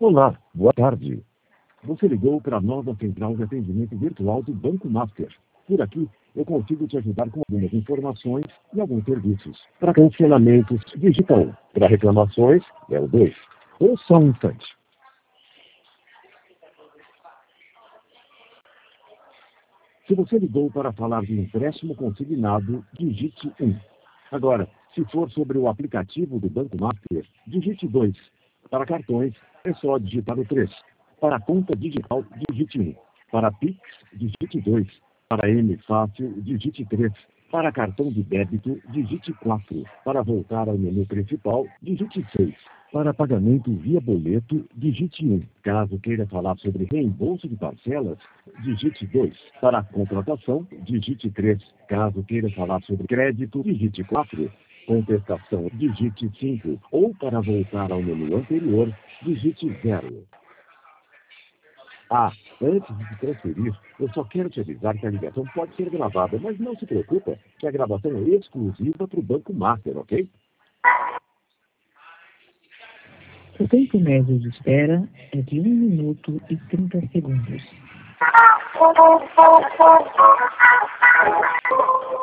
Olá, boa tarde. Você ligou para a nova central de atendimento virtual do Banco Master. Por aqui, eu consigo te ajudar com algumas informações e alguns serviços. Para cancelamentos, digita 1. Para reclamações, é o 2. Ou só um instante. Se você ligou para falar de empréstimo consignado, digite 1. Agora, se for sobre o aplicativo do Banco Master, digite 2. Para cartões, é só digitar o 3. Para conta digital, digite 1. Para Pix, digite 2. Para M Fácil, digite 3. Para cartão de débito, digite 4. Para voltar ao menu principal, digite 6. Para pagamento via boleto, digite 1. Caso queira falar sobre reembolso de parcelas, digite 2. Para a contratação, digite 3. Caso queira falar sobre crédito, digite 4. Contestação, digite 5. Ou para voltar ao menu anterior, digite 0. Antes de se transferir, eu só quero te avisar que a ligação pode ser gravada, mas não se preocupa que a gravação é exclusiva para o Banco Master, ok? O tempo médio de espera é de 1 minuto e 30 segundos.